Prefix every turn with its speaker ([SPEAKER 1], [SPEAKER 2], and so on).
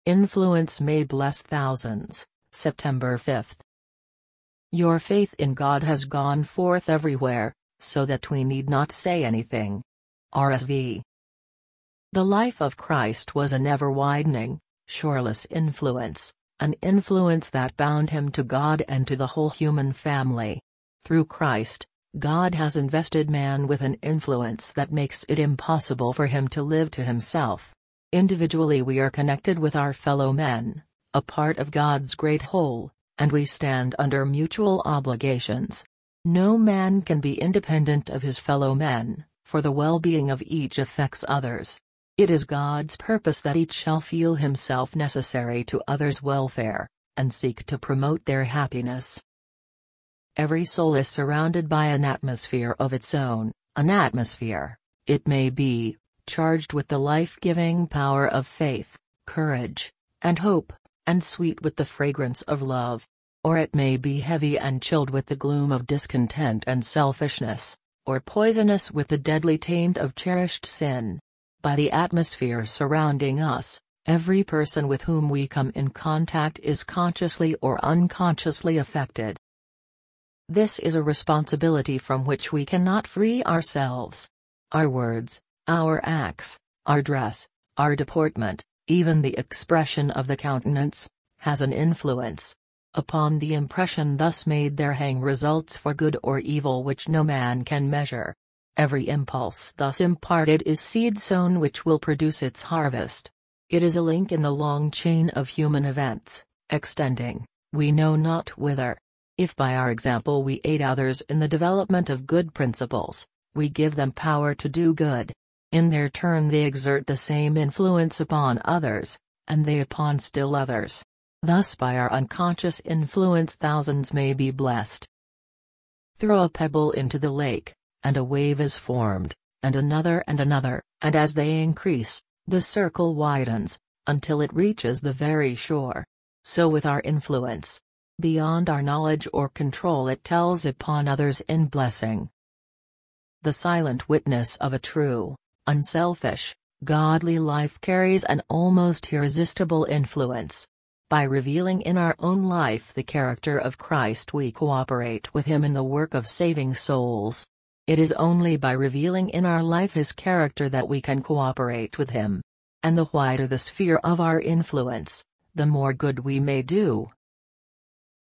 [SPEAKER 1] Influence may bless thousands. September 5th. Your faith in God has gone forth everywhere, so that we need not say anything. RSV. The life of Christ was an ever-widening, shoreless influence, an influence that bound him to God and to the whole human family. Through Christ, God has invested man with an influence that makes it impossible for him to live to himself. Individually we are connected with our fellow men, a part of God's great whole, and we stand under mutual obligations. No man can be independent of his fellow men, for the well-being of each affects others. It is God's purpose that each shall feel himself necessary to others' welfare, and seek to promote their happiness. Every soul is surrounded by an atmosphere of its own, an atmosphere, it may be, charged with the life-giving power of faith, courage, and hope, and sweet with the fragrance of love. Or it may be heavy and chilled with the gloom of discontent and selfishness, or poisonous with the deadly taint of cherished sin. By the atmosphere surrounding us, every person with whom we come in contact is consciously or unconsciously affected. This is a responsibility from which we cannot free ourselves. Our words, our acts, our dress, our deportment, even the expression of the countenance, has an influence. Upon the impression thus made there hang results for good or evil which no man can measure. Every impulse thus imparted is seed sown which will produce its harvest. It is a link in the long chain of human events, extending, we know not whither. If by our example we aid others in the development of good principles, we give them power to do good. In their turn they exert the same influence upon others, and they upon still others. Thus by our unconscious influence thousands may be blessed. Throw a pebble into the lake, and a wave is formed, and another, and as they increase, the circle widens, until it reaches the very shore. So with our influence. Beyond our knowledge or control it tells upon others in blessing. The silent witness of a true, unselfish, godly life carries an almost irresistible influence. By revealing in our own life the character of Christ we cooperate with him in the work of saving souls. It is only by revealing in our life his character that we can cooperate with him. And the wider the sphere of our influence, the more good we may do.